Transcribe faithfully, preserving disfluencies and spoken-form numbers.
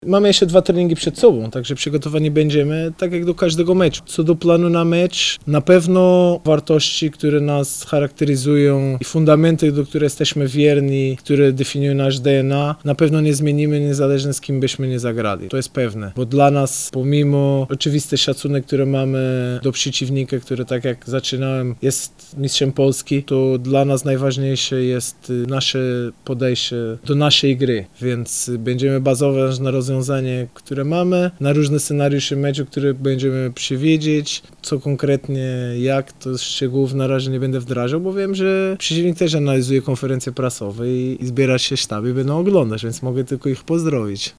Mamy jeszcze dwa treningi przed sobą, także przygotowani będziemy tak jak do każdego meczu. Co do planu na mecz, na pewno wartości, które nas charakteryzują i fundamenty, do których jesteśmy wierni, które definiują nasz D N A, na pewno nie zmienimy niezależnie z kim byśmy nie zagrali. To jest pewne, bo dla nas pomimo oczywisty szacunek, który mamy do przeciwnika, który tak jak zaczynałem jest mistrzem Polski, to dla nas najważniejsze jest nasze podejście do naszej gry, więc będziemy bazować na rozwiązaniu rozwiązanie, które mamy, na różne scenariusze meczu, które będziemy przewidzieć, co konkretnie, jak, to szczegółów na razie nie będę wdrażał, bo wiem, że przeciwnik też analizuje konferencje prasowe i, i zbiera się sztab i będą oglądać, więc mogę tylko ich pozdrowić.